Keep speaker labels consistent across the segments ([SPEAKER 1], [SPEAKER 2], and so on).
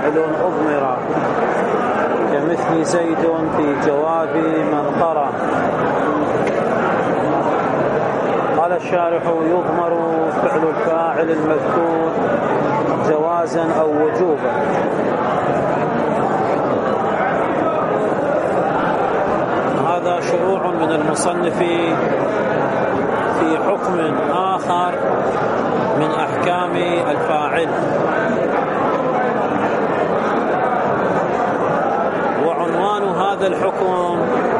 [SPEAKER 1] فعل أضمر كمثل زيد في جواب من قرأ. قال الشارح: يضمر فعل الفاعل المذكور جوازا أو وجوبا. هذا شروع من المصنف في حكم آخر من أحكام الفاعل، وعنوان هذا الحكم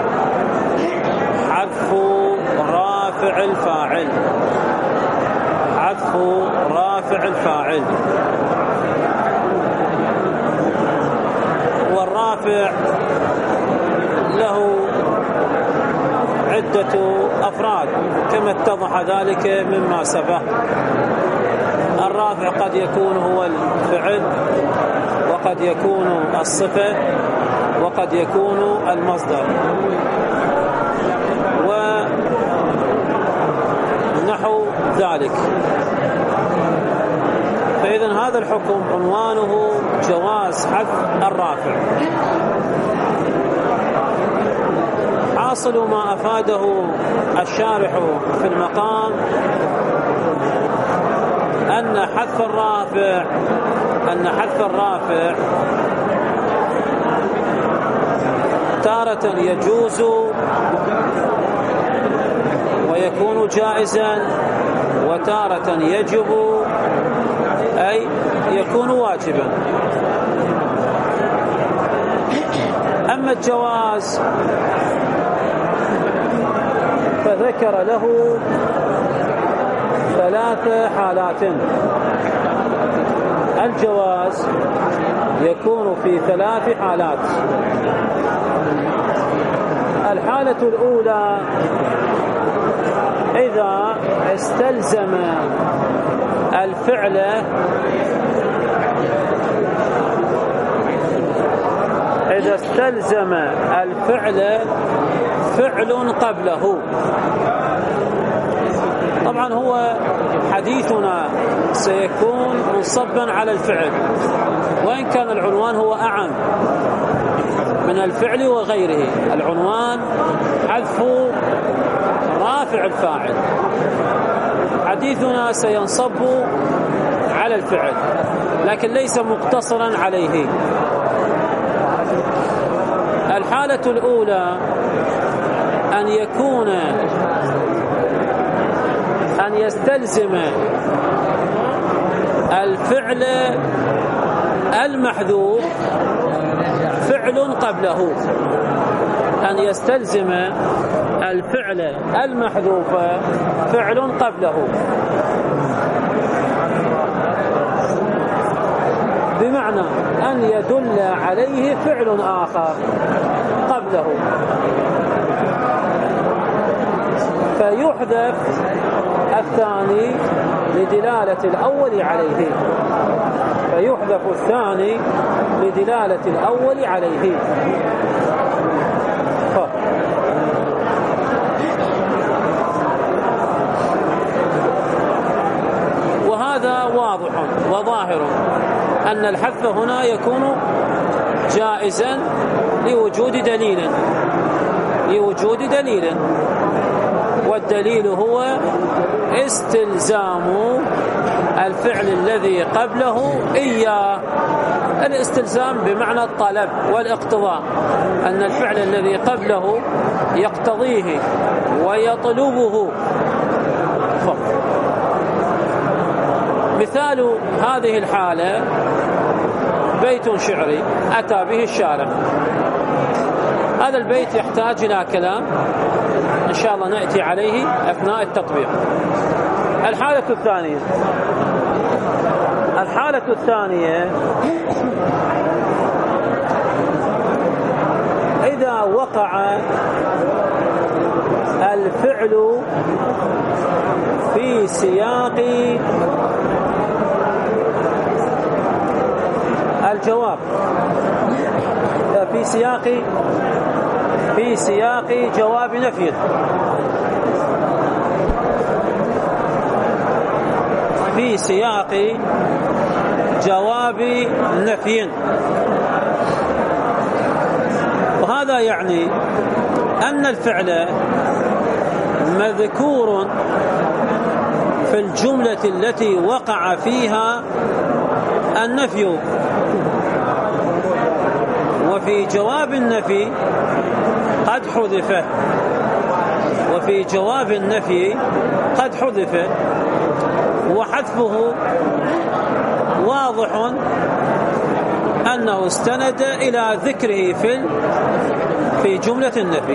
[SPEAKER 1] حذف رافع الفاعل. حذف رافع الفاعل. والرافع له عدة أفراد كما اتضح ذلك مما سبق. الرافع قد يكون هو الفعل، وقد يكون الصفة، وقد يكون المصدر، ونحو ذلك. فإذن هذا الحكم عنوانه جواز حذف الرافع. حاصل ما أفاده الشارح في المقام أن حذف الرافع تارة يجوز ويكون جائزا، وتارة يجب أي يكون واجبا. أما الجواز فذكر له 3 حالات. الجواز يكون في 3 حالات. الحالة الأولى إذا استلزم الفعل فعل قبله. طبعا هو حديثنا سيكون منصبا على الفعل، وإن كان العنوان هو أعم من الفعل وغيره. العنوان حذف رافع الفاعل. حديثنا سينصب على الفعل لكن ليس مقتصرا عليه. الحالة الأولى أن يستلزم الفعل المحذوف فعل قبله. أن يستلزم الفعل المحذوف فعل قبله، بمعنى أن يدل عليه فعل آخر قبله، فيحذف الثاني لدلالة الأول عليه. فيحذف الثاني لدلالة الأول عليه. وهذا واضح وظاهر أن الحذف هنا يكون جائزا لوجود دليل، والدليل هو استلزام الفعل الذي قبله إياه. الاستلزام بمعنى الطلب والاقتضاء، أن الفعل الذي قبله يقتضيه ويطلبه. مثال هذه الحالة بيت شعري أتى به الشارع. هذا البيت يحتاج إلى كلام إن شاء الله نأتي عليه أثناء التطبيق. الحالة الثانية إذا وقع الفعل في سياق الجواب، في سياق جواب نفي، في سياق جواب جواب نفي. وهذا يعني أن الفعل مذكور في الجملة التي وقع فيها النفي، وفي جواب النفي قد حذف، وفي جواب النفي قد حذف، وحذفه واضح أنه استند إلى ذكره في جملة النفي،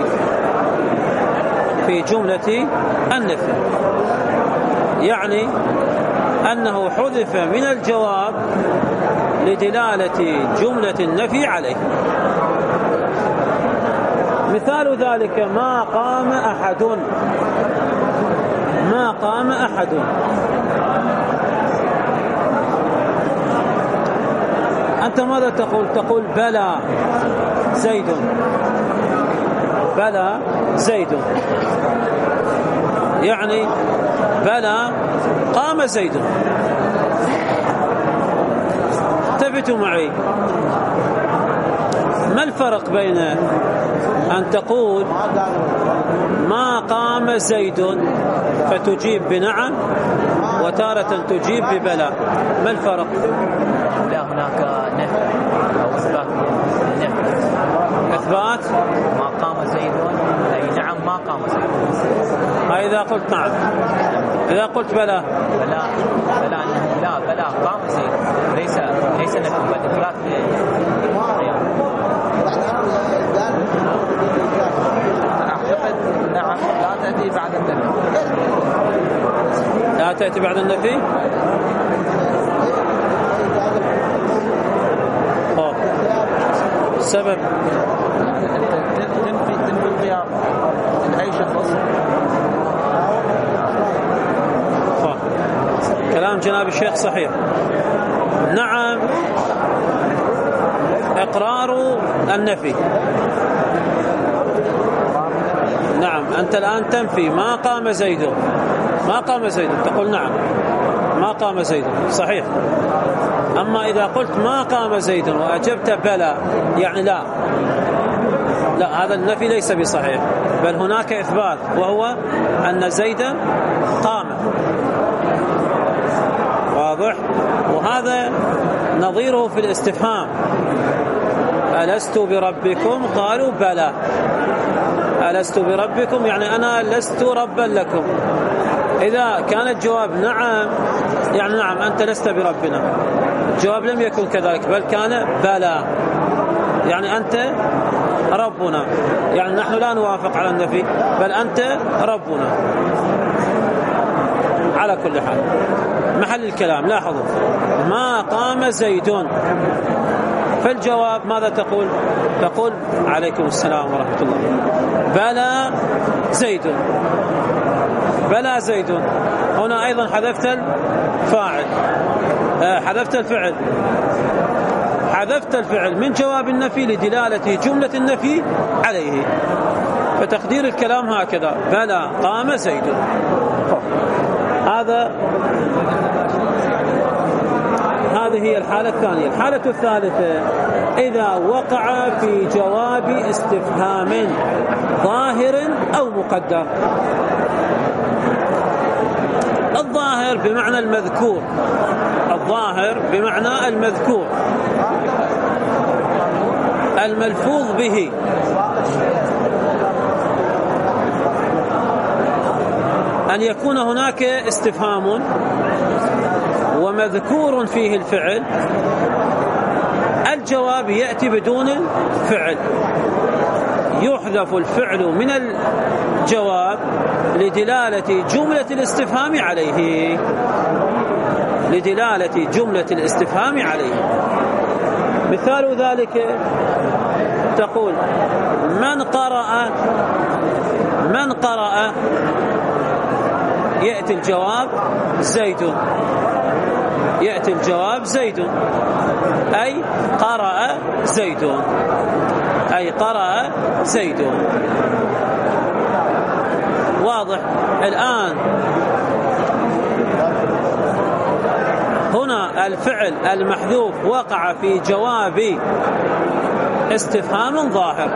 [SPEAKER 1] في جملة النفي، يعني أنه حذف من الجواب لدلالة جملة النفي عليه. مثال ذلك ما قام أحد، ما قام أحد. أنت ماذا تقول؟ تقول بلى زيد، بلى زيد، يعني بلى قام زيد. انتبهوا معي، ما الفرق بين أن تقول ما قام زيد فتجيب بنعم وتارة تجيب ببلى؟ ما الفرق؟
[SPEAKER 2] لا، هناك نفي أو إثبات. النفي
[SPEAKER 1] إثبات
[SPEAKER 2] ما قام زيد، أي نعم ما قام زيد.
[SPEAKER 1] إذا قلت نعم، إذا قلت بلى
[SPEAKER 2] بلى لا بلى قام زيد، ليس نفي بل إثبات. أعتقد نعم لا تأتي بعد النفي،
[SPEAKER 1] لا تأتي بعد النفي. السبب
[SPEAKER 2] تنفي القيام من أي شخص.
[SPEAKER 1] كلام جناب الشيخ صحيح. نعم، إقرار النفي. نعم، أنت الآن تنفي ما قام زيد، ما قام زيد، تقول نعم ما قام زيد، صحيح. أما إذا قلت ما قام زيد وأجبت بلى، يعني لا، هذا النفي ليس بصحيح، بل هناك إثبات، وهو أن زيدا قام. واضح؟ وهذا نظيره في الاستفهام: ألست بربكم؟ قالوا بلى. ألست بربكم يعني أنا لست ربا لكم. إذا كان الجواب نعم، يعني نعم أنت لست بربنا. الجواب لم يكن كذلك، بل كان بلى، يعني أنت ربنا، يعني نحن لا نوافق على النفي، بل أنت ربنا. على كل حال، محل الكلام لاحظوا: ما قام زيد. فالجواب ماذا تقول؟ تقول عليكم السلام ورحمة الله، بلى زيد، بلى زيد. هنا أيضا حذفت الفاعل، حذفت الفعل، حذفت الفعل من جواب النفي لدلالة جملة النفي عليه. فتقدير الكلام هكذا: بلى قام زيد. هذه هي الحالة الثانية. الحالة الثالثة: إذا وقع في جواب استفهام ظاهر أو مقدر. الظاهر بمعنى المذكور، الظاهر بمعنى المذكور الملفوظ به، أن يكون هناك استفهام ومذكور فيه الفعل، الجواب يأتي بدون الفعل، يحذف الفعل من الجواب لدلالة جملة الاستفهام عليه، لدلالة جملة الاستفهام عليه. مثال ذلك: تقول من قرأ، من قرأ، يأتي الجواب زيد، يأتي الجواب زيد، أي قرأ زيد، أي قرأ زيد. واضح؟ الآن هنا الفعل المحذوف وقع في جواب استفهام ظاهر،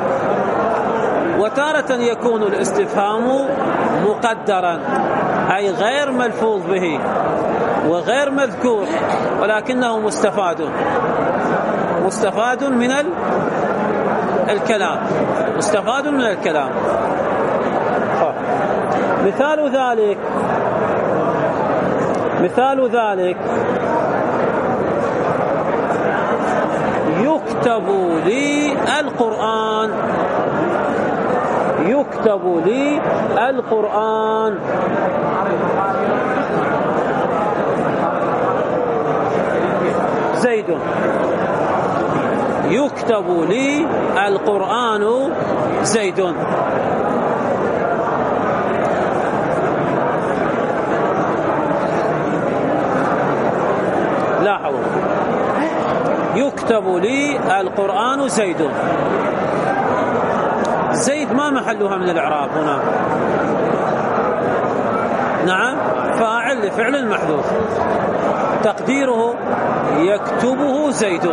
[SPEAKER 1] وتارة يكون الاستفهام مقدرا أي غير ملفوظ به وغير مذكور، ولكنه مستفاد من الكلام، مستفاد من الكلام. مثال ذلك يكتب لي القرآن زيد، يكتب لي القرآن زيد. لاحظوا، يكتب لي القرآن زيد. زيد ما محلها من الإعراب هنا؟ نعم، فاعل لفعل محذوف، تقديره يكتبه زيد.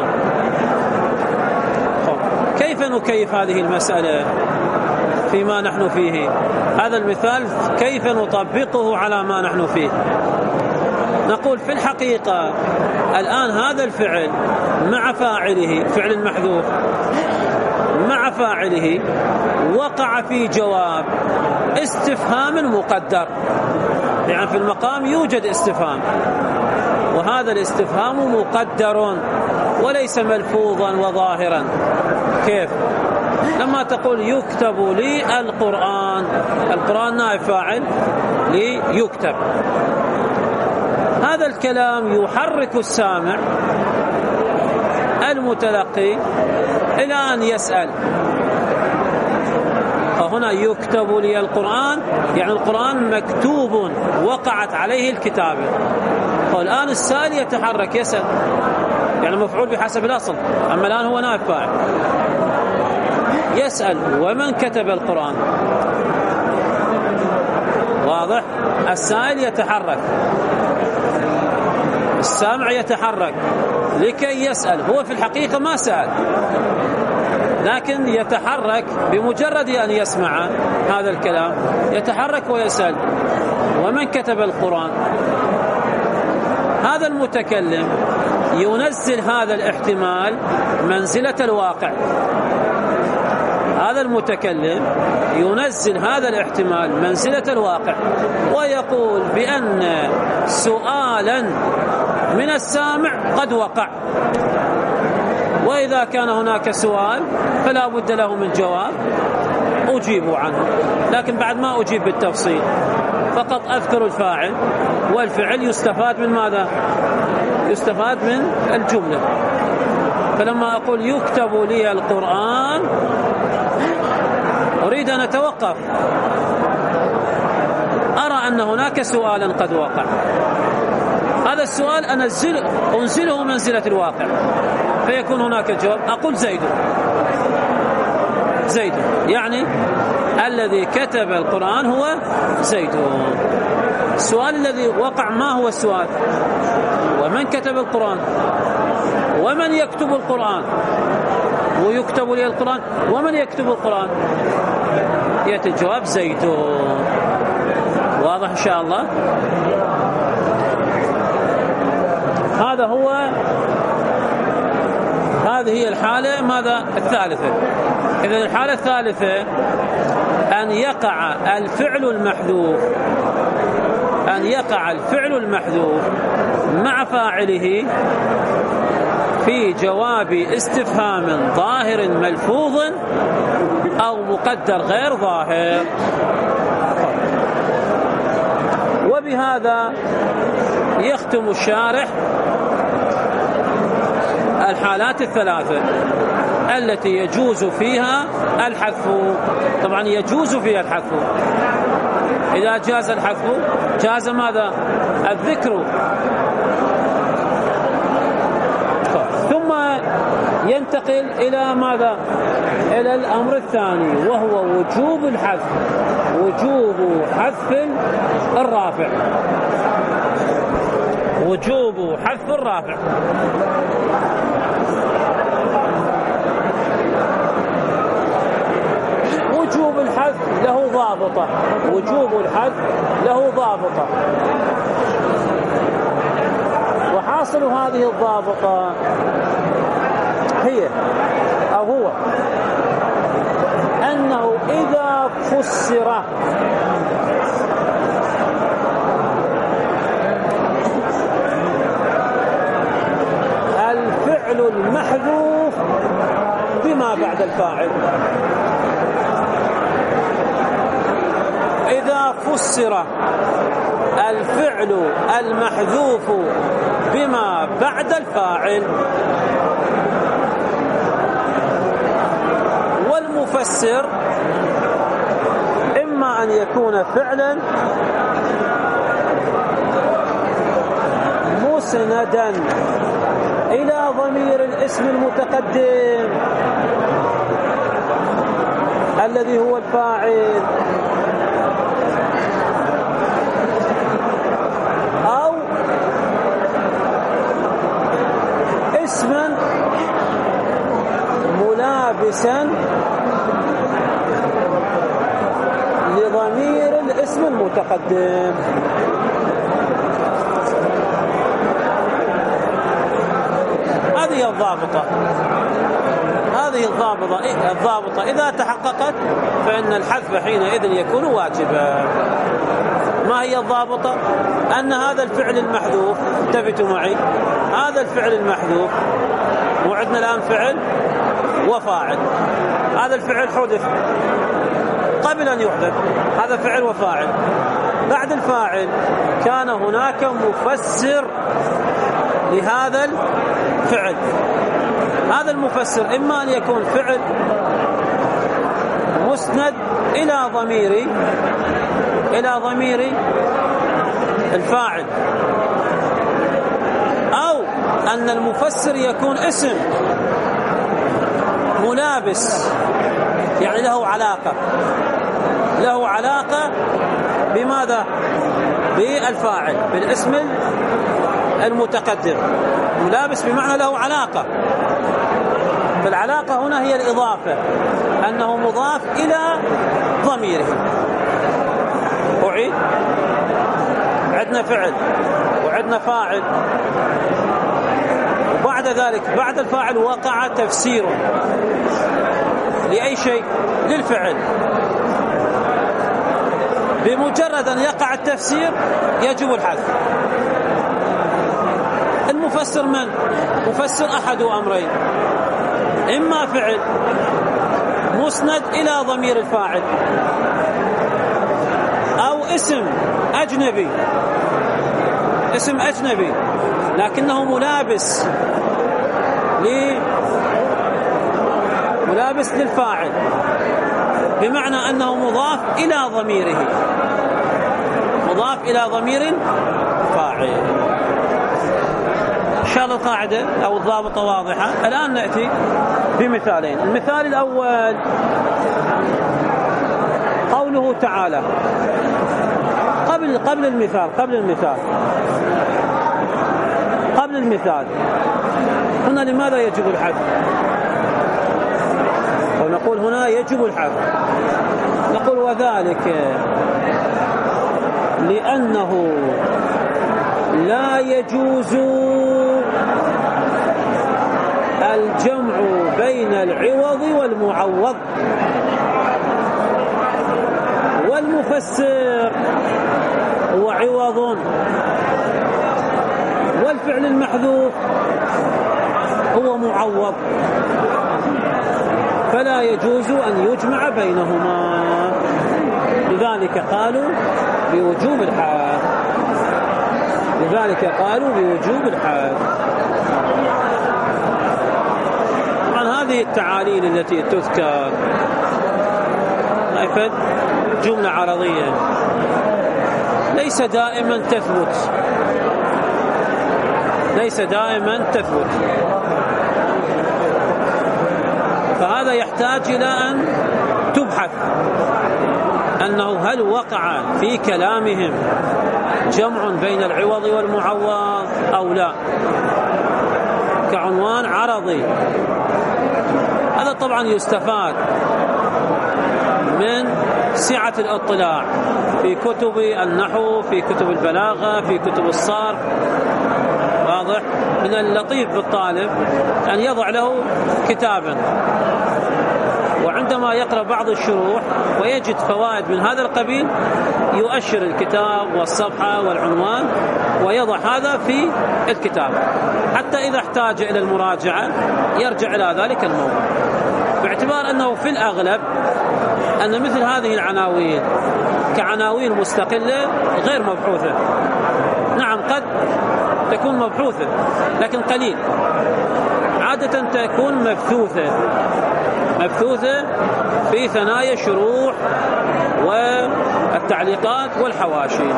[SPEAKER 1] كيف نكيف هذه المسألة فيما نحن فيه؟ هذا المثال كيف نطبقه على ما نحن فيه؟ نقول في الحقيقة الآن هذا الفعل مع فاعله، فعل المحذوف مع فاعله وقع في جواب استفهام مقدر، يعني في المقام يوجد استفهام، وهذا الاستفهام مقدر وليس ملفوظا وظاهرا. كيف؟ لما تقول يكتب لي القرآن نائب فاعل ليكتب، هذا الكلام يحرك السامع المتلقي إلى أن يسأل. فهنا يكتب لي القرآن يعني القرآن مكتوب وقعت عليه الكتابة، والآن السائل يتحرك يسأل، يعني مفعول بحسب الأصل، أما الآن هو نائب فاعل يسأل ومن كتب القرآن؟ واضح؟ السائل يتحرك، السامع يتحرك لكي يسأل، هو في الحقيقة ما سأل، لكن يتحرك بمجرد أن يسمع هذا الكلام يتحرك ويسأل ومن كتب القرآن؟ هذا المتكلم ينزل هذا الاحتمال منزلة الواقع، هذا المتكلم ينزل هذا الاحتمال منزلة الواقع، ويقول بأن سؤالا من السامع قد وقع، وإذا كان هناك سؤال فلا بد له من جواب أجيب عنه، لكن بعد ما أجيب بالتفصيل فقط أذكر الفاعل والفعل. يستفاد من ماذا؟ يستفاد من الجملة. فلما أقول يكتب لي القرآن أريد أن أتوقف، أرى أن هناك سؤالا قد وقع، هذا السؤال أنزله منزلة الواقع فيكون هناك جواب، أقول زيد، يعني الذي كتب القرآن هو زيد. السؤال الذي وقع ما هو السؤال؟ ومن كتب القرآن؟ ومن يكتب القرآن؟ ويكتب لي القرآن، ومن يكتب القرآن؟ يأتي الجواب زيد. واضح إن شاء الله؟ هذه هي الحالة ماذا؟ الثالثة. إذن الحالة الثالثة أن يقع الفعل المحذوف مع فاعله في جواب استفهام ظاهر ملفوظ أو مقدر غير ظاهر. وبهذا يختم الشارح الحالات الثلاثة التي يجوز فيها الحذف. طبعا يجوز فيها الحذف، إذا جاز الحذف جاز ماذا؟ الذكر. ثم ينتقل إلى ماذا؟ إلى الأمر الثاني وهو وجوب الحذف، وجوب حذف الرافع. وجوب حذف الرافع. وجوب الحذف له ضابطة، وجوب الحذف له ضابطة، وحاصل هذه الضابطة هي أو هو أنه إذا فسر الفعل المحذوف بما بعد الفاعل، إذا فسر الفعل المحذوف بما بعد الفاعل، والمفسر إما أن يكون فعلا مسندا إلى ضمير الاسم المتقدم الذي هو الفاعل، أو اسما ملابسا لضمير الاسم المتقدم. هذه الضابطة، هذه الضابطة إذا تحققت فإن الحذف حينئذ يكون واجبا. ما هي الضابطة؟ أن هذا الفعل المحذوف، انتبهوا معي، هذا الفعل المحذوف وعندنا الآن فعل وفاعل، هذا الفعل حذف قبل أن يحذف، هذا فعل وفاعل. بعد الفاعل كان هناك مفسر لهذا الفعل، هذا المفسر إما أن يكون فعل مسند إلى ضمير الفاعل، أو أن المفسر يكون اسم ملابس، يعني له علاقة بماذا؟ بالفاعل، بالاسم المتقدم. ملابس بمعنى له علاقة، فالعلاقة هنا هي الإضافة، أنه مضاف إلى ضميره. أعيد، عندنا فعل وعندنا فاعل، وبعد ذلك بعد الفاعل وقع تفسير لأي شيء؟ للفعل. بمجرد أن يقع التفسير يجب الحذف. المفسر من؟ مفسر أحد أمرين، إما فعل مسند إلى ضمير الفاعل، أو اسم أجنبي لكنه ملابس للفاعل، بمعنى أنه مضاف إلى ضمير فاعل. إن شاء الله القاعدة أو الضابطة واضحة. الآن نأتي بمثالين. المثال الأول قوله تعالى قبل المثال هنا لماذا يجب الحذف؟ ونقول هنا يجب الحذف، نقول وذلك لأنه لا يجوز الجمع بين العوض والمعوض، والمفسر هو عوض، والفعل المحذوف هو معوض، فلا يجوز أن يجمع بينهما، لذلك قالوا بوجوب الحذف. طبعا هذه التعاليل التي تذكر أفد جملة عرضية ليس دائما تثبت، فهذا يحتاج إلى أن تبحث أنه هل وقع في كلامهم جمع بين العوض والمعوض أو لا، كعنوان عرضي. هذا طبعا يستفاد من سعة الاطلاع في كتب النحو، في كتب البلاغة، في كتب الصرف. واضح؟ من اللطيف بالطالب أن يضع له كتابا، وعندما يقرأ بعض الشروح ويجد فوائد من هذا القبيل يؤشر الكتاب والصفحة والعنوان ويضع هذا في الكتاب، حتى إذا احتاج إلى المراجعة يرجع إلى ذلك الموضوع، باعتبار أنه في الأغلب أن مثل هذه العناوين كعناوين مستقلة غير مبحوثة. نعم قد تكون مبحوثة لكن قليل، عادة تكون مبثوثة في ثنايا الشروح والتعليقات والحواشي.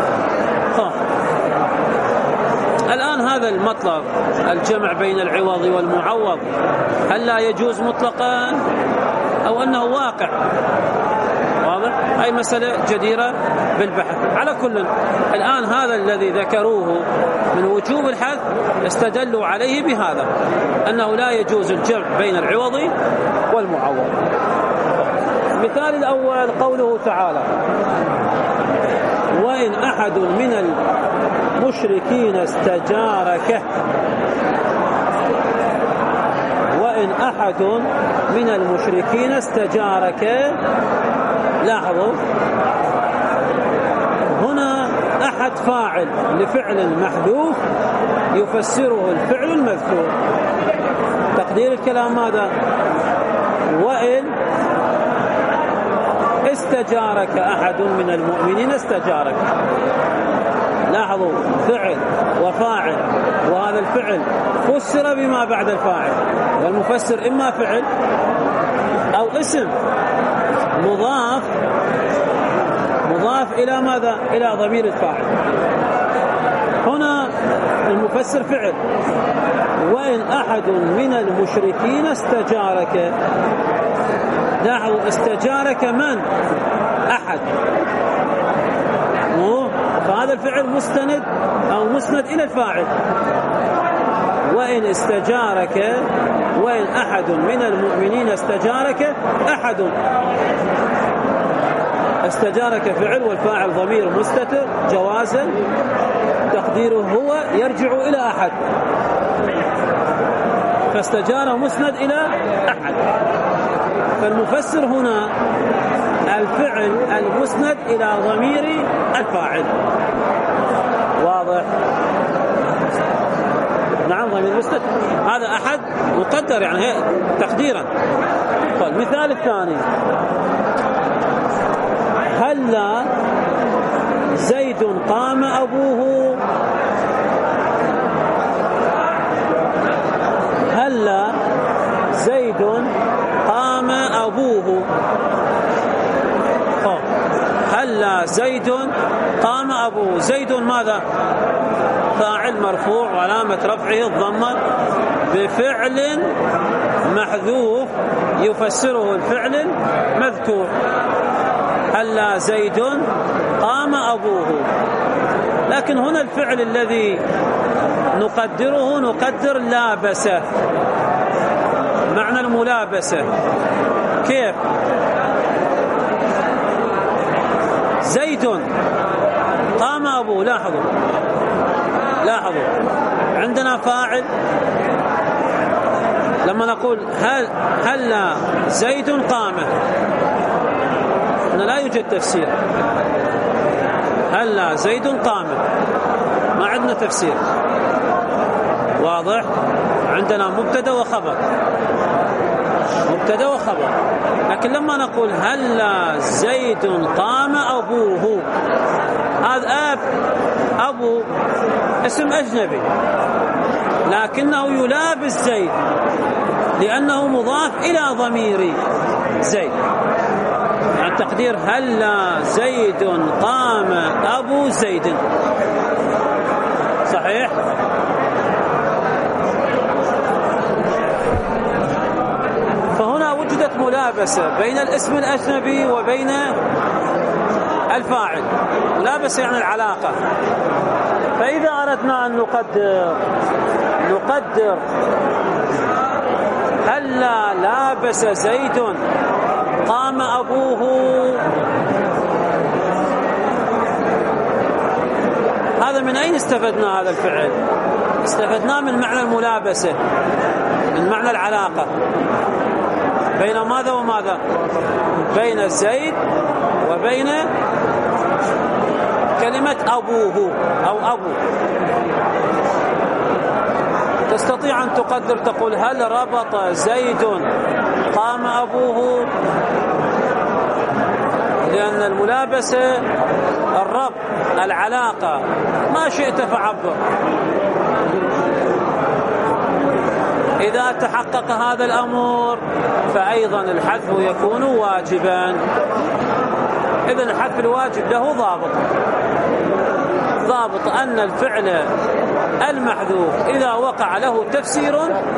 [SPEAKER 1] الآن هذا المطلب الجمع بين العوض والمعوض هل لا يجوز مطلقا أو أنه واقع؟ واضح؟ أي مسألة جديرة بالبحث. على كل الآن هذا الذي ذكروه من وجوب الحذف استدلوا عليه بهذا، أنه لا يجوز الجمع بين العوض والمعوض. المثال الأول قوله تعالى: وإن أحد من المشركين استجارك، وإن أحد من المشركين استجارك. لاحظوا هنا أحد فاعل لفعل محذوف يفسره الفعل المذكور. تقدير الكلام ماذا؟ وإن استجارك أحد من المؤمنين استجارك. لاحظوا فعل وفاعل، وهذا الفعل فسر بما بعد الفاعل، والمفسر إما فعل أو اسم مضاف إلى ماذا؟ إلى ضمير الفاعل. هنا المفسر فعل. وإن أحد من المشركين استجارك. لاحظوا استجارك من؟ أحد. فهذا الفعل مستند أو مسند إلى الفاعل. وإن استجارك، وإن أحد من المؤمنين استجارك أحد. استجارك فعل والفاعل ضمير مستتر جوازا، تقديره هو يرجع إلى أحد، فاستجار مسند إلى أحد. فالمفسر هنا الفعل المسند إلى ضمير الفاعل. واضح؟ نعم ضمير مستتر، هذا أحد مقدر يعني تقديرا. المثال الثاني: هلا زيد قام أبوه. هلا زيد قام أبوه. هلا زيد قام أبوه. زيد ماذا؟ فاعل مرفوع وعلامة رفعه الضمة بفعل محذوف يفسره الفعل المذكور. هلا زيد قام أبوه. لكن هنا الفعل الذي نقدره نقدر لابسه، معنى الملابسة. كيف؟ زيد قام أبوه. لاحظوا عندنا فاعل، لما نقول هلا زيد قام هنا لا يوجد تفسير. هلا زيد قام ما عندنا تفسير. واضح؟ عندنا مبتدا وخبر، مبتدا وخبر. لكن لما نقول هلا زيد قام أبوه، هذا أبو اسم أجنبي لكنه يلابس زيد لأنه مضاف إلى ضمير زيد. يعني تقدير هلا زيد قام أبو زيد. صحيح؟ فهنا وجدت ملابسة بين الاسم الأجنبي وبين الفاعل، ملابسة يعني العلاقة. فإذا أردنا أن نقدر هلا لابس زيد قام أبوه، هذا من أين استفدنا هذا الفعل؟ استفدناه من معنى الملابسة، من معنى العلاقة بين ماذا وماذا؟ بين زيد وبين كلمة أبوه أو أبو. تستطيع أن تقدر تقول هل ربط زيد قام أبوه؟ لأن الملابسة الربط العلاقة، ما شئت فعبر. إذا تحقق هذا الأمر فأيضا الحذف يكون واجبا. إذن الحذف الواجب له ضابط أن الفعل المحذوف إذا وقع له تفسير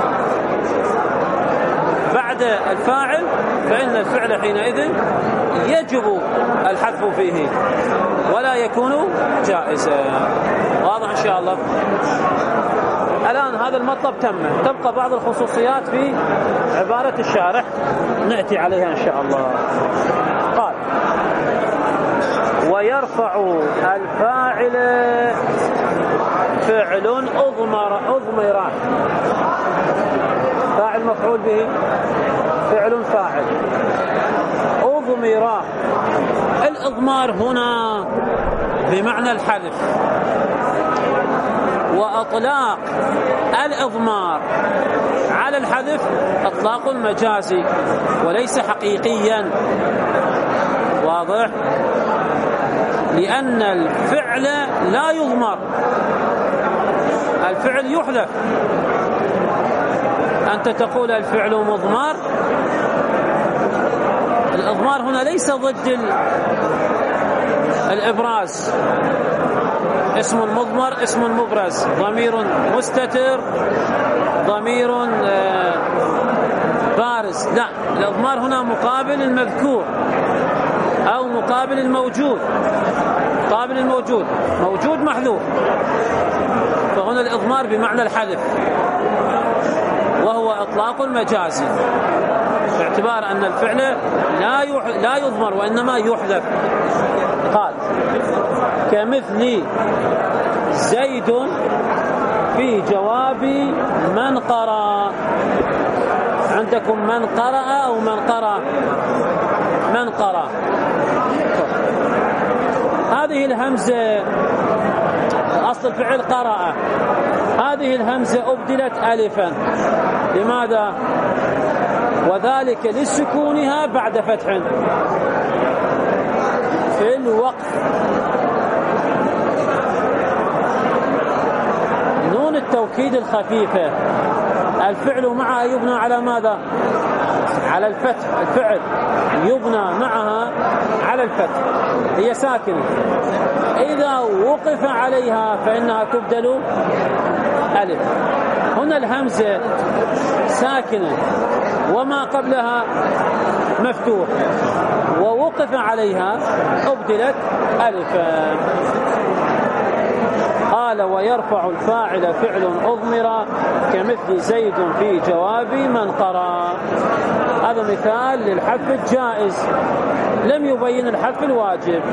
[SPEAKER 1] بعد الفاعل فإن الفعل حينئذ يجب الحذف فيه ولا يكون جائزا. واضح إن شاء الله؟ الآن هذا المطلب تم، تبقى بعض الخصوصيات في عبارة الشارح نأتي عليها إن شاء الله. قال ويرفع الفاعل فعل أضمر، فاعل مفعول به، فعل فاعل أضمر. الإضمار هنا بمعنى الحذف، وأطلاق الإضمار على الحذف إطلاق مجازي وليس حقيقيا. واضح؟ لأن الفعل لا يضمر، الفعل يحذف. أنت تقول الفعل مضمر، الإضمار هنا ليس ضد الإبراز، اسم مضمر اسم مبرز، ضمير مستتر ضمير بارز. لا، الإضمار هنا مقابل المذكور أو مقابل الموجود، مقابل الموجود، موجود محذوف، فهنا الإضمار بمعنى الحذف وهو إطلاق المجازي باعتبار أن الفعل لا يضمر وإنما يحذف. قال كمثل زيد في جواب من قرأ. عندكم من قرأ أو من قرأ؟ من قرأ. هذه الهمزة أصل الفعل قرأ، هذه الهمزة أبدلت ألفا. لماذا؟ وذلك لسكونها بعد فتح في الوقف. نون التوكيد الخفيفة الفعل معها يبنى على ماذا؟ على الفتح. الفعل يبنى معها على الفتح، هي ساكنة، إذا وقف عليها فإنها تبدل ألف. هنا الهمزة ساكنة وما قبلها مفتوح، ووقف عليها أبدلت ألفا. قال ويرفع الفاعل فعل أضمر كمثل زيد في جواب من قرأ. هذا مثال للحذف الجائز، لم يبين الحذف الواجب،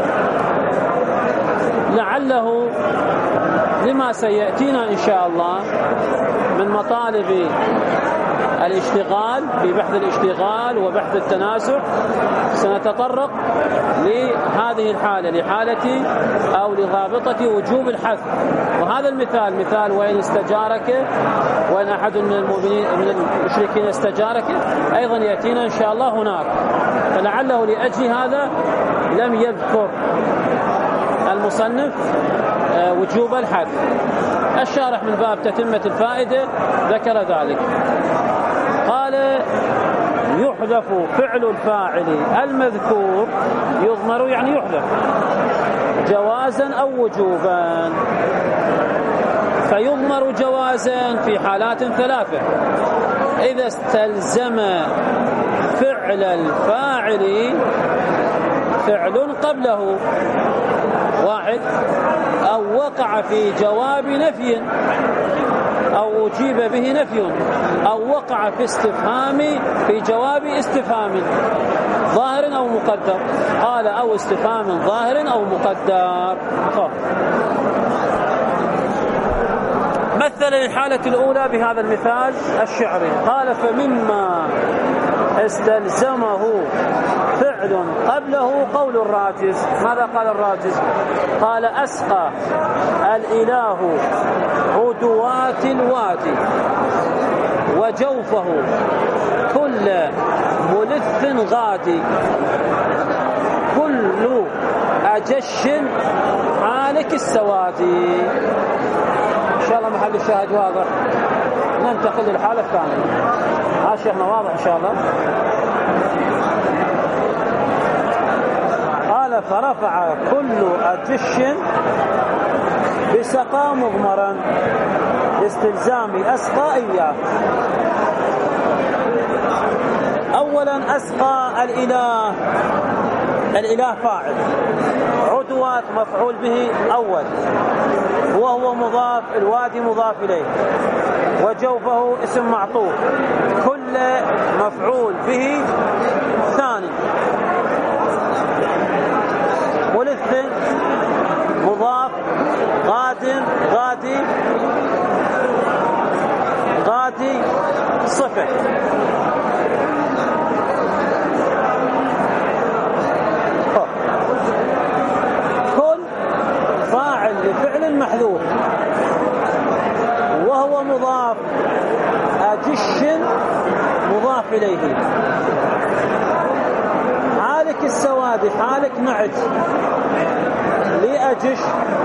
[SPEAKER 1] لعله لما سيأتينا إن شاء الله من مطالب الاشتغال في بحث الاشتغال وبحث التناسخ سنتطرق لهذه الحالة، لحالة أو لضابطة وجوب الحذف. وهذا المثال مثال وإن استجارك، وإن أحد من المؤمنين من المشركين استجارك أيضا يأتينا إن شاء الله هناك، فلعله لأجل هذا لم يذكر المصنف وجوب الحذف. الشارح من باب تتمة الفائدة ذكر ذلك. قال يحذف فعل الفاعل المذكور، يضمر يعني يحذف جوازا أو وجوبا. فيضمر جوازا في حالات ثلاثة: إذا استلزم فعل الفاعل فعل قبله واحد، أو وقع في جواب نفي أو أجيب به نفي، أو وقع في استفهام في جواب استفهام ظاهر أو مقدر. قال أو استفهام ظاهر أو مقدر. مثل الحالة الأولى بهذا المثال الشعري، قال فمما استلزمه فعل قبله قول الراجز. ماذا قال الراجز؟ قال أسقى الإله عدوات الوادي وجوفه كل ملث غادي كل أجش حالك السوادي. إن شاء الله محل الشاهد واضح. ننتقل للحالة الثانية. شيخنا واضح إن شاء الله. قال فرفع كل أجش بسقى مضمرا لاستلزام أسقى إياه. أولا أسقى الإله فاعل، عدوات مفعول به أول وهو مضاف، الوادي مضاف إليه، وجوفه اسم معطوف، كل مفعول به ثاني، ولث مضاف، غادي صفة. كل فاعل لفعل محذوف وهو مضاف، أجش مضاف إليه. حالك السواد حالك نعت لأجش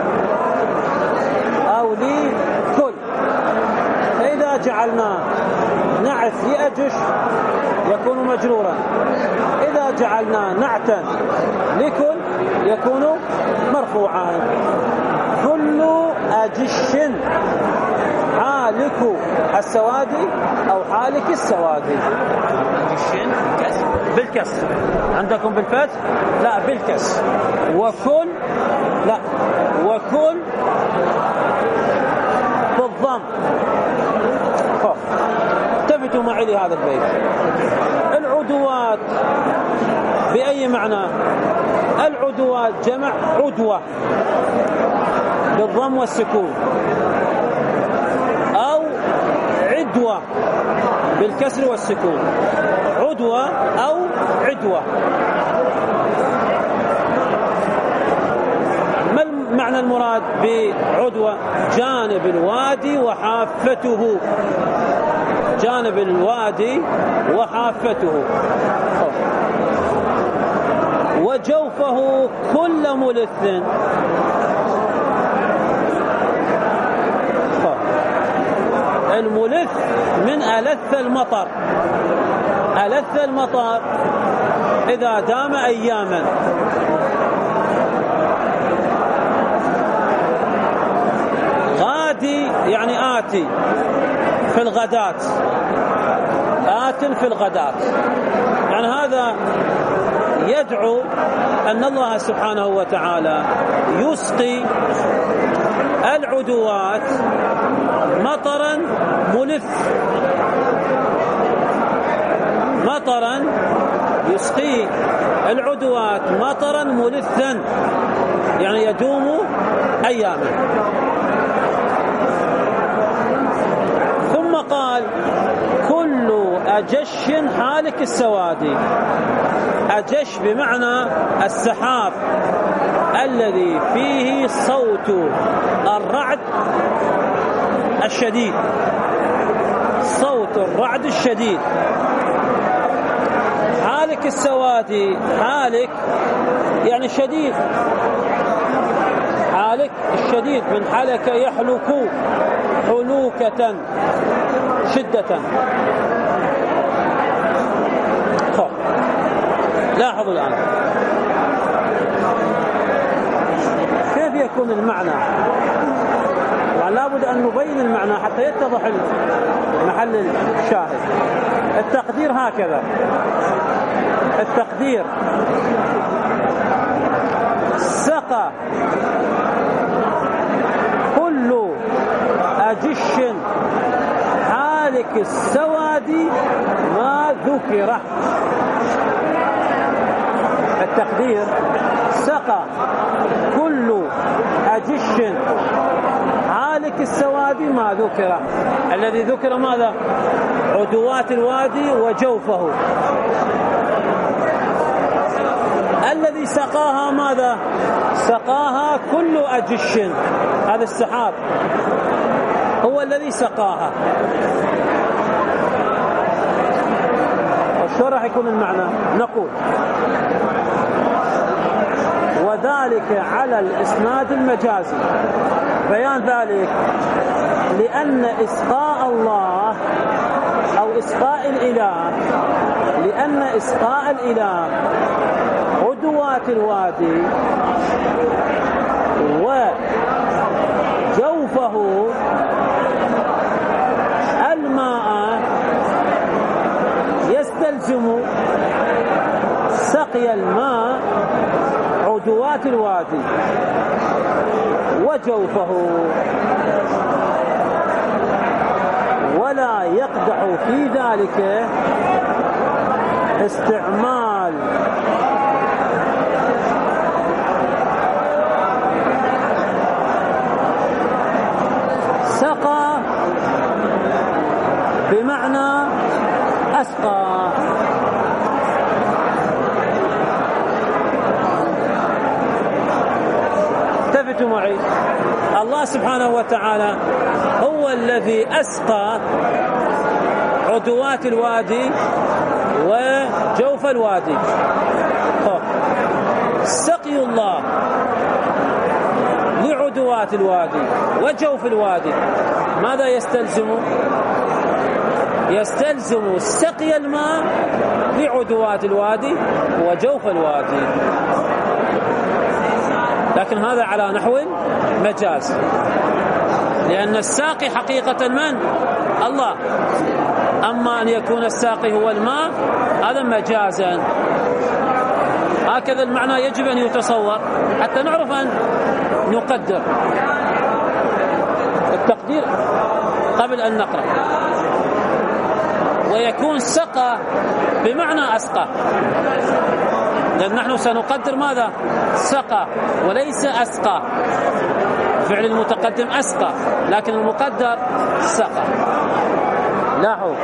[SPEAKER 1] أو لكل، فإذا جعلناه نعت لأجش يكون مجرورا، إذا جعلناه نعتا لكل يكون مرفوعا. كل أجش حالك السوادي أو حالك السوادي. بالكسر عندكم بالفتح؟ لا بالكسر. وكل لا، وكل بالضم. التفتوا معي لهذا البيت. العدوات بأي معنى؟ العدوات جمع عدوة بالضم والسكون، أو عدوة بالكسر والسكون، عدوة أو عدوة. ما المعنى المراد بعدوة؟ جانب الوادي وحافته، جانب الوادي وحافته. وجوفه كل ملث، الملث من ألث المطر، ألث المطر إذا دام أياما. غادي يعني آتي في الغداة، آت في الغداة، يعني هذا يدعو أن الله سبحانه وتعالى يسقي العدوات مطرا ملث، مطرا يسقي العدوات مطرا ملثا، يعني يدوم أياما. ثم قال كل أجش حالك السوادي. أجش بمعنى السحاب الذي فيه صوت الرعد الشديد، صوت الرعد الشديد. حالك السوادي، حالك يعني شديد، حالك الشديد من حلك يحلك حلوكة شدة. لاحظوا الآن كيف يكون المعنى، يعني لابد أن نبين المعنى حتى يتضح محل الشاهد. التقدير هكذا، التقدير سقى كل أجش حالك السواد ما ذكر. التقدير سقى كل أجش حالك السواد ما ذكر. الذي ذكر ماذا؟ عدوات الوادي وجوفه. الذي سقاها ماذا؟ سقاها كل أجش، هذا السحاب هو الذي سقاها. شو راح يكون المعنى؟ نقول وذلك على الإسناد المجازي. بيان ذلك لأن إسقاء الله أو إسقاء الإله، لأن إسقاء الإله عدوات الوادي وجوفه الماء يستلزم سقي الماء عدوات الوادي وجوفه، ولا يقدح في ذلك استعمال سقى بمعنى أسقى. التفتوا معي، الله سبحانه وتعالى هو الذي أسقى عدوات الوادي وجوف الوادي. سقي الله لعدوات الوادي وجوف الوادي ماذا يستلزم؟ يستلزم سقي الماء لعدوات الوادي وجوف الوادي، لكن هذا على نحو مجاز، لأن الساقي حقيقة من؟ الله. أما أن يكون الساقي هو الماء هذا مجازا. هكذا المعنى يجب أن يتصور حتى نعرف أن نقدر التقدير قبل أن نقرأ. ويكون سقى بمعنى أسقى، لأن نحن سنقدر ماذا؟ سقى وليس أسقى. فعل المتقدم أسقى لكن المقدر سقى. لاحظوا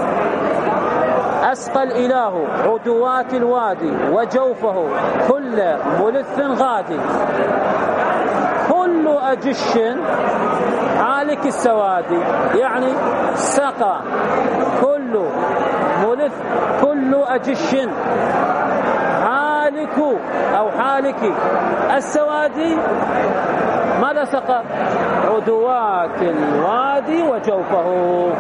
[SPEAKER 1] أسقى الإله عدوات الوادي وجوفه كل ملث غادي كل أجش حالك السواد، يعني سقى كل ملث كل أجش حالك أو حالك السواد. ماذا سقى؟ عدوات الوادي وجوفه.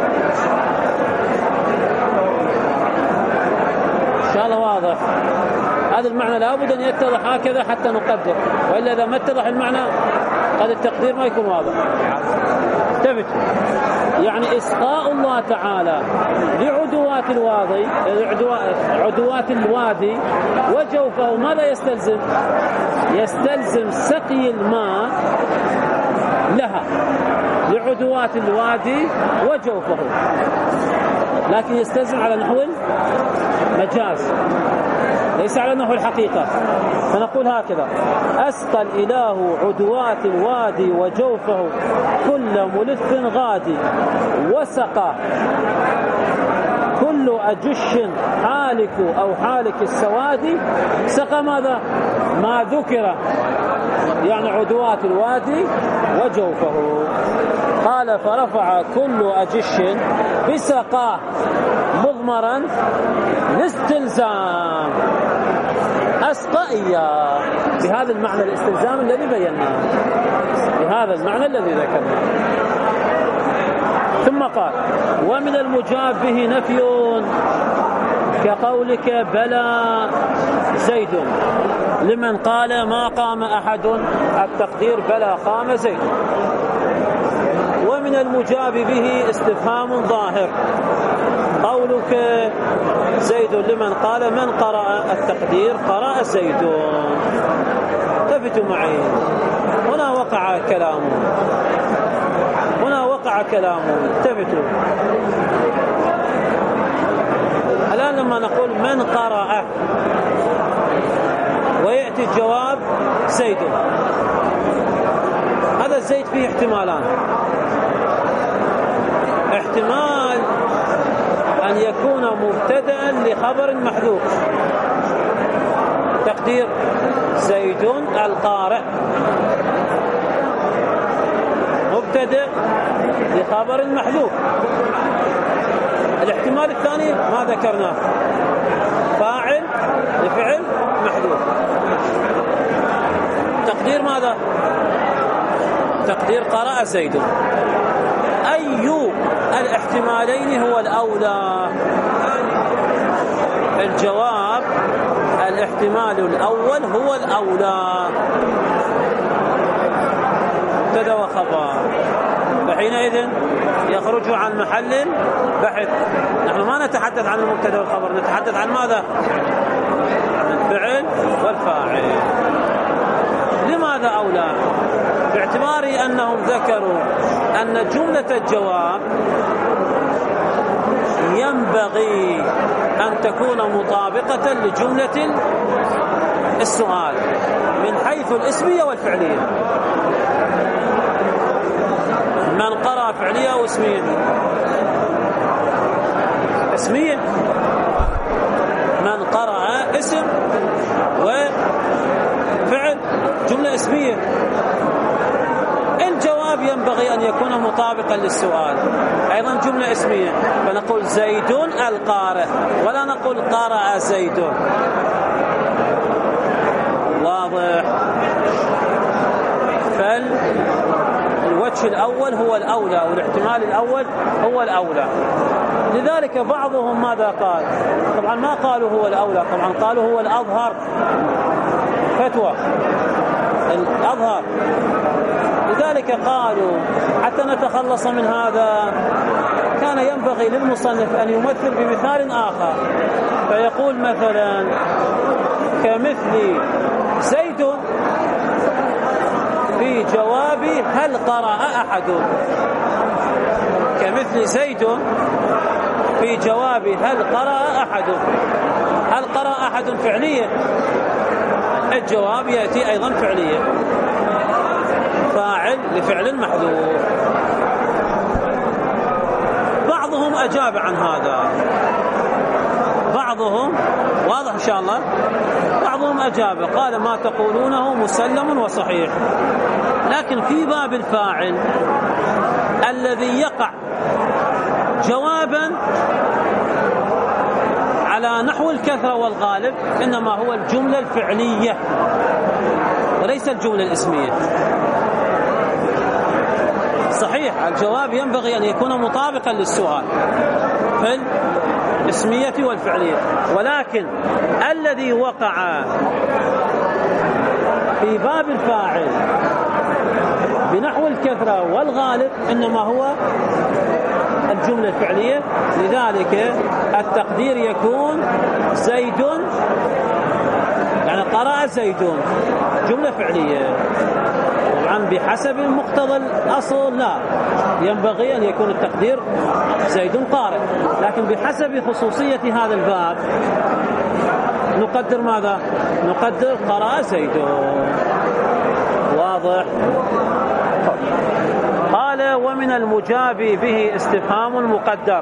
[SPEAKER 1] إن شاء الله واضح. هذا المعنى لابد أن يتضح هكذا حتى نقدر، وإلا إذا ما اتضح المعنى قد التقدير ما يكون واضح. انتبه، يعني إسقاء الله تعالى لعدوات الوادي عدوات الوادي وجوفه ماذا يستلزم؟ يستلزم سقي الماء لها لعدوات الوادي وجوفه، لكن يستلزم على نحو مجاز ليس على نحو الحقيقة. فنقول هكذا: أسقى الإله عدوات الوادي وجوفه كل ملث غادي وسقى كل أجش حالك أو حالك السواد. سقى ماذا؟ ما ذكر، يعني عدوات الوادي وجوفه. قال: فرفع كل أجش بسقاه مضمرا لاستلزام. أسقى إياه بهذا المعنى الاستلزام الذي بيناه، بهذا المعنى الذي ذكرناه. ثم قال: ومن المجاب به نفي كقولك بلى زيد لمن قال ما قام أحد. التقدير بلى قام زيد. ومن المجاب به استفهام ظاهر، قولك زيد لمن قال من قرأ. التقدير قرأ زيد. التفتوا معي، هنا وقع كلامه، هنا وقع كلامه. التفتوا الآن لما نقول من قرأ ويأتي الجواب زيد، هذا الزيد فيه احتمالان. احتمال أن يكون مبتدأ لخبر محذوف، تقدير زيد القارئ، مبتدأ لخبر محذوف. الاحتمال الثاني ما ذكرناه، فاعل لفعل محذوف. تقدير ماذا؟ تقدير قرأ زيد. أي الاحتمالين هو الأولى؟ الجواب الاحتمال الأول هو الأولى، مبتدأ وخبر، فحينئذ يخرج عن محل بحث. نحن ما نتحدث عن المبتدأ والخبر، نتحدث عن ماذا؟ عن الفعل والفاعل. لماذا أولى؟ باعتبار أنهم ذكروا أن جملة الجواب ينبغي أن تكون مطابقة لجملة السؤال من حيث الاسمية والفعلية. من قرأ فعلية أو اسمية؟ اسمية. من قرأ اسم وفعل، جملة اسمية. الجواب ينبغي أن يكون مطابقا للسؤال، أيضا جملة اسمية، فنقول زيد القارئ ولا نقول قرأ زيد. واضح؟ فالوجه الأول هو الأولى والاحتمال الأول هو الأولى. لذلك بعضهم ماذا قال؟ طبعا ما قالوا هو الأولى، طبعا قالوا هو الأظهر، فتوى الأظهر. لذلك قالوا حتى نتخلص من هذا كان ينبغي للمصنف أن يمثل بمثال آخر، فيقول مثلا كمثل زيد في جواب هل قرأ أحد، كمثل زيد في جواب هل قرأ أحد. هل قرأ أحد فعلية، الجواب يأتي أيضا فعلية، فاعل لفعل محذوف. بعضهم أجاب عن هذا، بعضهم واضح إن شاء الله، بعضهم أجاب قال ما تقولونه مسلم وصحيح، لكن في باب الفاعل الذي يقع جوابا على نحو الكثرة والغالب إنما هو الجملة الفعلية وليس الجملة الاسمية. صحيح الجواب ينبغي أن يكون مطابقا للسؤال في الاسمية والفعلية، ولكن الذي وقع في باب الفاعل بنحو الكثرة والغالب إنما هو الجملة الفعلية. لذلك التقدير يكون زيد، يعني قرأ زيد، جملة فعلية. طبعا بحسب مقتضى الأصل لا ينبغي أن يكون التقدير زيد قارئ، لكن بحسب خصوصية هذا الباب نقدر ماذا؟ نقدر قرأ زيد. واضح؟ قال ومن المجاب به استفهام مقدر.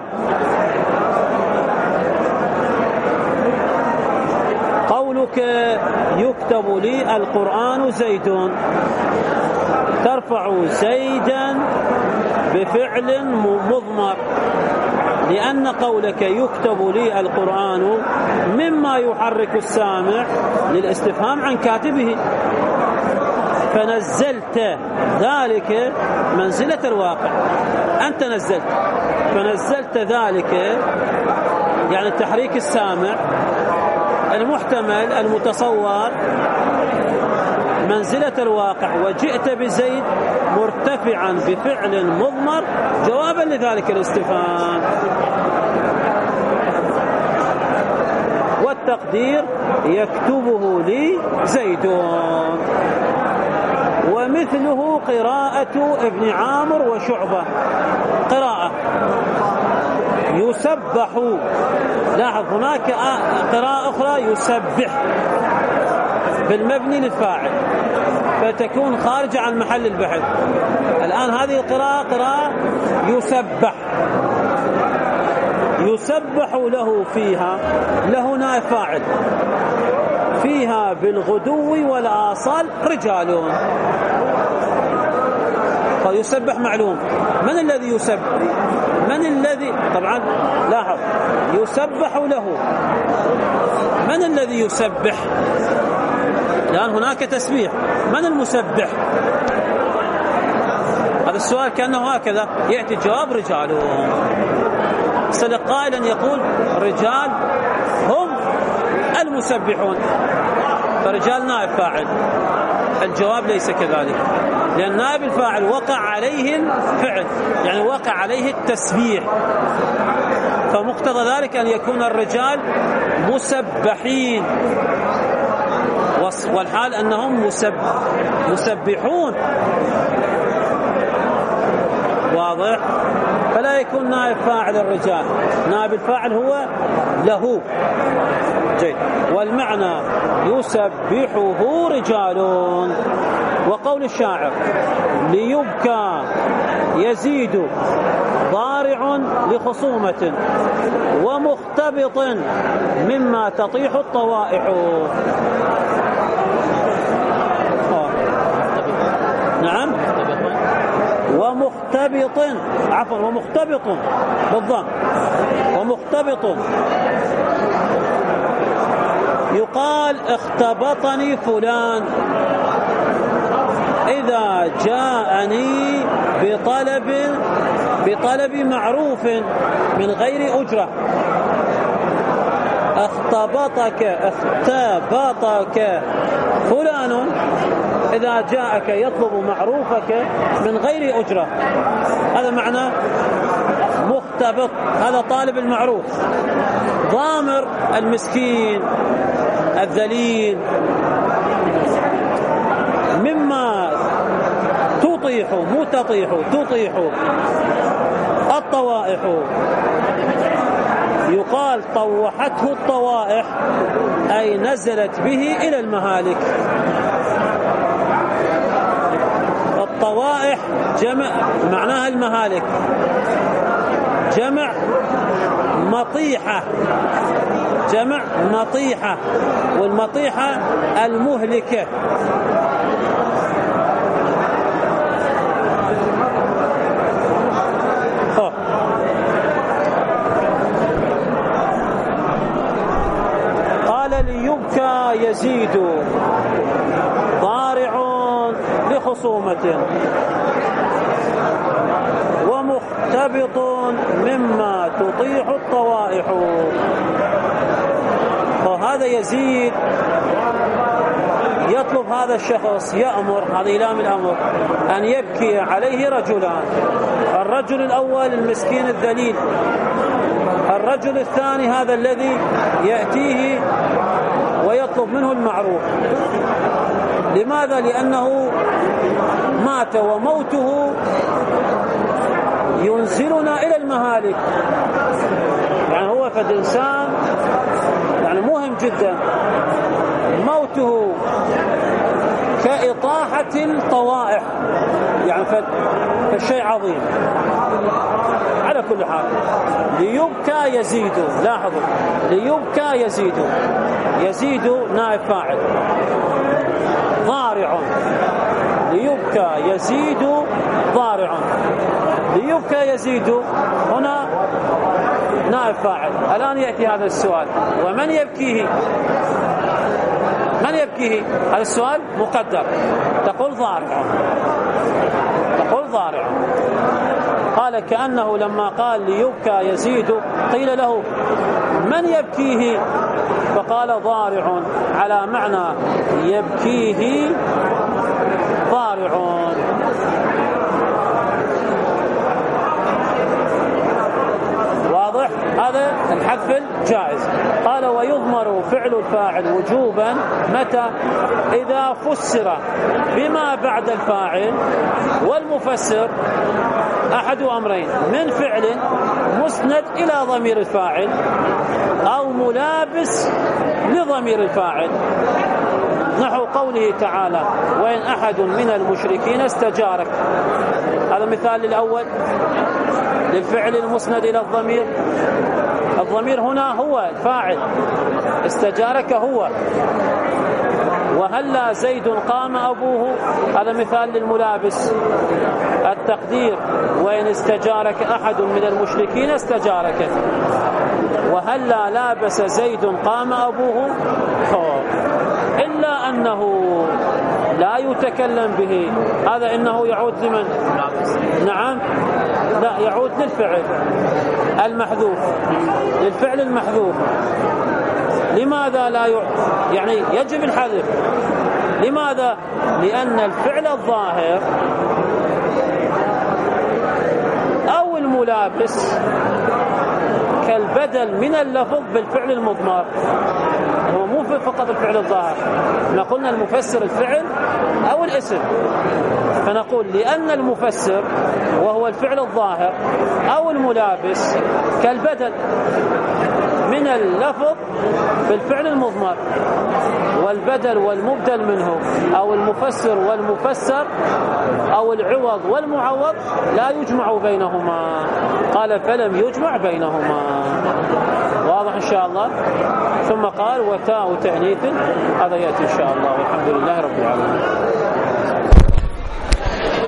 [SPEAKER 1] قولك يكتب لي القرآن زيد، ترفع زيدا بفعل مضمر، لأن قولك يكتب لي القرآن مما يحرك السامع للاستفهام عن كاتبه، فنزلت ذلك منزلة الواقع. أنت نزلت، فنزلت ذلك يعني تحريك السامع المحتمل المتصور منزلة الواقع، وجئت بزيد مرتفعا بفعل مضمر جوابا لذلك الاستفهام. والتقدير يكتبه لي زيد. ومثله قراءة ابن عامر وشعبة، قراءة يسبح. لاحظ هناك قراءة أخرى يسبح بالمبني للفاعل فتكون خارجة عن محل البحث. الآن هذه القراءة قراءة يسبح، يسبح له فيها، له نائب فاعل، فيها بالغدو والآصال رجال. فيسبح معلوم. من الذي يسبح؟ من الذي؟ طبعا لاحظ يسبح له. من الذي يسبح؟ الآن هناك تسبيح، من المسبح؟ هذا السؤال كأنه هكذا يأتي الجواب رجال. سلق قائلا يقول رجال هم المسبحون، فرجال نائب فاعل. الجواب ليس كذلك، لأن نائب الفاعل وقع عليه الفعل، يعني وقع عليه التسبيح، فمقتضى ذلك أن يكون الرجال مسبحين، والحال أنهم مسبحون. واضح؟ فلا يكون نائب فاعل الرجال، نائب الفاعل هو له. جيد. والمعنى يسبحه رجال. وقول الشاعر ليبكى يزيد ضارع لخصومة ومختبط مما تطيح الطوائح. نعم، ومختبط، عفوا ومختبط بالضم، ومختبط. يقال اختبطني فلان إذا جاءني بطلب معروف من غير أجرة. اختبطك فلان إذا جاءك يطلب معروفك من غير أجرة، هذا معنى مختبط، هذا طالب المعروف. ضامر المسكين الذليل مما تطيح الطوائح. يقال طوحته الطوائح أي نزلت به إلى المهالك. الطوائح جمع معناها المهالك، جمع مطيحة، والمطيحة المهلكة. قال ليبكى يزيد ضارع لخصومة ومختبط مما تطيح الطوائح. فهذا يزيد يطلب هذا الشخص، يأمر، هذا إلام الأمر، أن يبكي عليه رجلان. الرجل الأول المسكين الذليل، الرجل الثاني هذا الذي يأتيه ويطلب منه المعروف. لماذا؟ لأنه مات وموته ينزلنا إلى المهالك. يعني هو فد إنسان يعني مهم جدا، موته كإطاحة الطوائح، يعني فالشيء عظيم. على كل حال ليبكى يزيد، لاحظوا ليبكى يزيد نائب فاعل، ضارع، ليبكى يزيد ضارع، ليبكى يزيد هنا نائب فاعل. الآن يأتي هذا السؤال، ومن يبكيه؟ من يبكيه؟ هذا السؤال مقدر. تقول ضارع، تقول ضارع. قال كأنه لما قال ليبكى يزيد قيل له من يبكيه؟ فقال ضارع، على معنى يبكيه ضارع. واضح؟ واضح؟ هذا الحذف الجائز. قال ويضمر فعل الفاعل وجوبا متى؟ إذا فسر بما بعد الفاعل، والمفسر أحد أمرين: من فعل مسند إلى ضمير الفاعل أو ملابس لضمير الفاعل، نحو قوله تعالى وإن أحد من المشركين استجارك. هذا مثال الأول للفعل المسند إلى الضمير. الضمير هنا هو الفاعل، استجارك هو. وهلا زيد قام أبوه، هذا مثال للملابس. التقدير وإن استجارك أحد من المشركين استجارك. وهلا لابس زيد قام أبوه، إلا أنه لا يتكلم به. هذا إنه يعود لمن؟ نعم، لا، يعود للفعل المحذوف، للفعل المحذوف. لماذا لا يعني يجب الحذف؟ لماذا؟ لأن الفعل الظاهر أو الملابس كالبدل من اللفظ بالفعل المضمر، هو مو فقط الفعل الظاهر. قلنا المفسر الفعل أو الاسم، فنقول لأن المفسر وهو الفعل الظاهر أو الملابس كالبدل من اللفظ بالفعل المضمر، والبدل والمبدل منه أو المفسر والمفسر أو العوض والمعوض لا يجمع بينهما. قال فلم يجمع بينهما. واضح إن شاء الله؟ ثم قال وتاء تأنيث، هذا يأتي إن شاء الله، والحمد لله رب العالمين.